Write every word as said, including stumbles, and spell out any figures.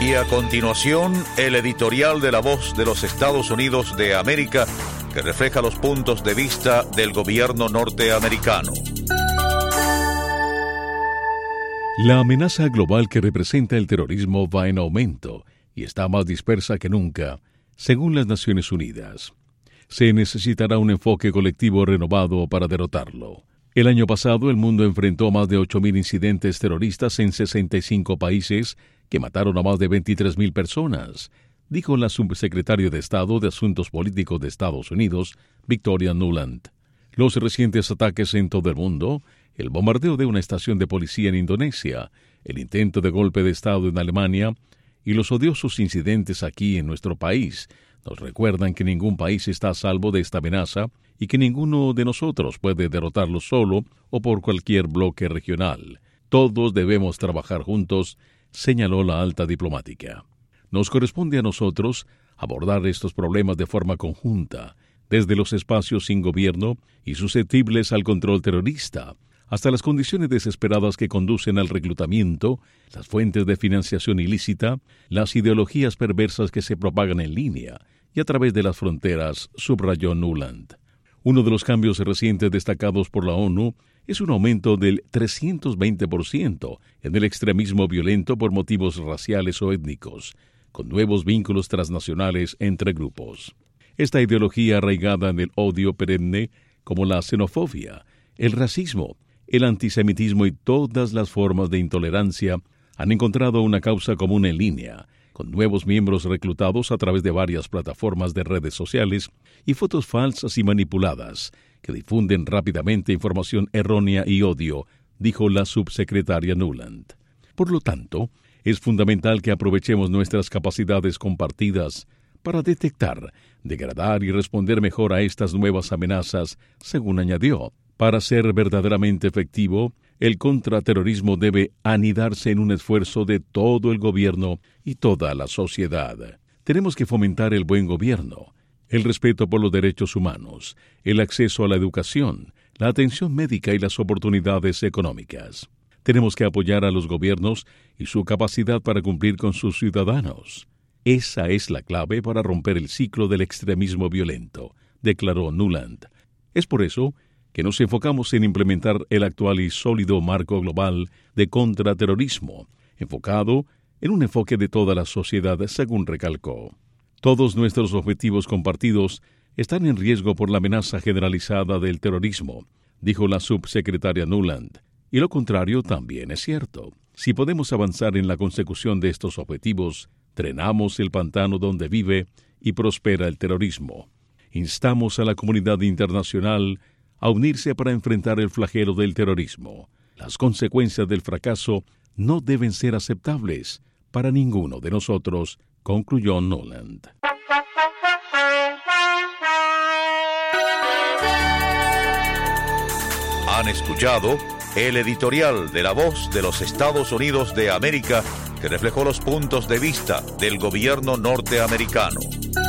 Y a continuación, el editorial de La Voz de los Estados Unidos de América, que refleja los puntos de vista del gobierno norteamericano. La amenaza global que representa el terrorismo va en aumento y está más dispersa que nunca, según las Naciones Unidas. Se necesitará un enfoque colectivo renovado para derrotarlo. El año pasado, el mundo enfrentó más de ocho mil incidentes terroristas en sesenta y cinco países que mataron a más de veintitrés mil personas, dijo la subsecretaria de Estado de Asuntos Políticos de Estados Unidos, Victoria Nuland. Los recientes ataques en todo el mundo, el bombardeo de una estación de policía en Indonesia, el intento de golpe de Estado en Alemania y los odiosos incidentes aquí en nuestro país nos recuerdan que ningún país está a salvo de esta amenaza y que ninguno de nosotros puede derrotarlo solo o por cualquier bloque regional. Todos debemos trabajar juntos, señaló la alta diplomática. Nos corresponde a nosotros abordar estos problemas de forma conjunta, desde los espacios sin gobierno y susceptibles al control terrorista, hasta las condiciones desesperadas que conducen al reclutamiento, las fuentes de financiación ilícita, las ideologías perversas que se propagan en línea y a través de las fronteras, subrayó Nuland. Uno de los cambios recientes destacados por la ONU es un aumento del trescientos veinte por ciento en el extremismo violento por motivos raciales o étnicos, con nuevos vínculos transnacionales entre grupos. Esta ideología arraigada en el odio perenne, como la xenofobia, el racismo, el antisemitismo y todas las formas de intolerancia, han encontrado una causa común en línea, con nuevos miembros reclutados a través de varias plataformas de redes sociales y fotos falsas y manipuladas que difunden rápidamente información errónea y odio, dijo la subsecretaria Nuland. Por lo tanto, es fundamental que aprovechemos nuestras capacidades compartidas para detectar, degradar y responder mejor a estas nuevas amenazas, según añadió. Para ser verdaderamente efectivo, el contraterrorismo debe anidarse en un esfuerzo de todo el gobierno y toda la sociedad. Tenemos que fomentar el buen gobierno, el respeto por los derechos humanos, el acceso a la educación, la atención médica y las oportunidades económicas. Tenemos que apoyar a los gobiernos y su capacidad para cumplir con sus ciudadanos. Esa es la clave para romper el ciclo del extremismo violento, declaró Nuland. Es por eso que nos enfocamos en implementar el actual y sólido marco global de contraterrorismo, enfocado en un enfoque de toda la sociedad, según recalcó. Todos nuestros objetivos compartidos están en riesgo por la amenaza generalizada del terrorismo, dijo la subsecretaria Nuland. Y lo contrario también es cierto. Si podemos avanzar en la consecución de estos objetivos, drenamos el pantano donde vive y prospera el terrorismo. Instamos a la comunidad internacional a unirse para enfrentar el flagelo del terrorismo. Las consecuencias del fracaso no deben ser aceptables para ninguno de nosotros, concluyó Nuland. Han escuchado el editorial de La Voz de los Estados Unidos de América, que reflejó los puntos de vista del gobierno norteamericano.